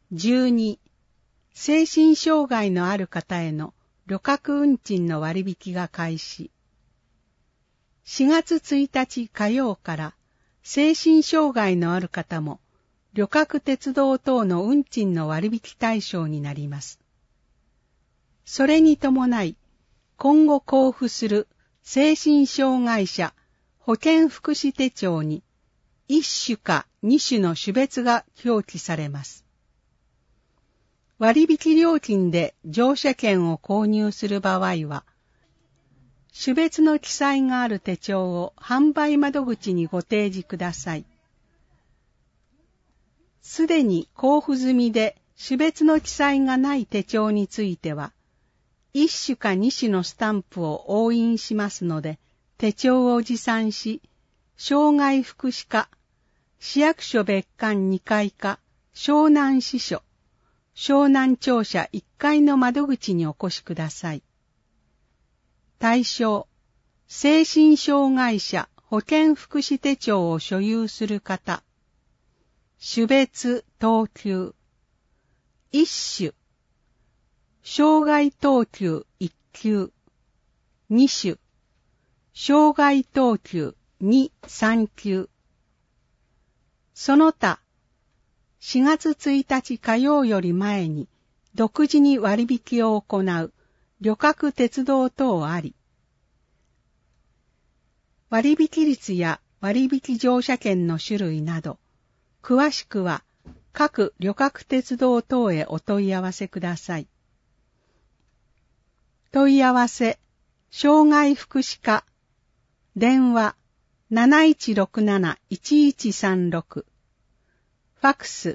12、精神障害のある方への旅客運賃の割引が開始。4月1日火曜から精神障害のある方も旅客鉄道等の運賃の割引対象になります。それに伴い、今後交付する精神障害者保健福祉手帳に1種か2種の種別が表記されます。割引料金で乗車券を購入する場合は、種別の記載がある手帳を販売窓口にご提示ください。すでに交付済みで種別の記載がない手帳については、1種か2種のスタンプを押印しますので、手帳を持参し、障害福祉課、市役所別館2階か、湘南支所、湘南庁舎1階の窓口にお越しください。対象、精神障害者保健福祉手帳を所有する方、種別等級、1種、障害等級1級、2種、障害等級2、3級。その他、4月1日火曜より前に独自に割引を行う旅客鉄道等あり、割引率や割引乗車券の種類など、詳しくは各旅客鉄道等へお問い合わせください。問い合わせ、障害福祉課、電話 7167-1136、ファクス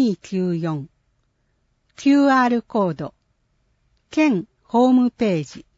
7167-0294、QR コード、県ホームページ、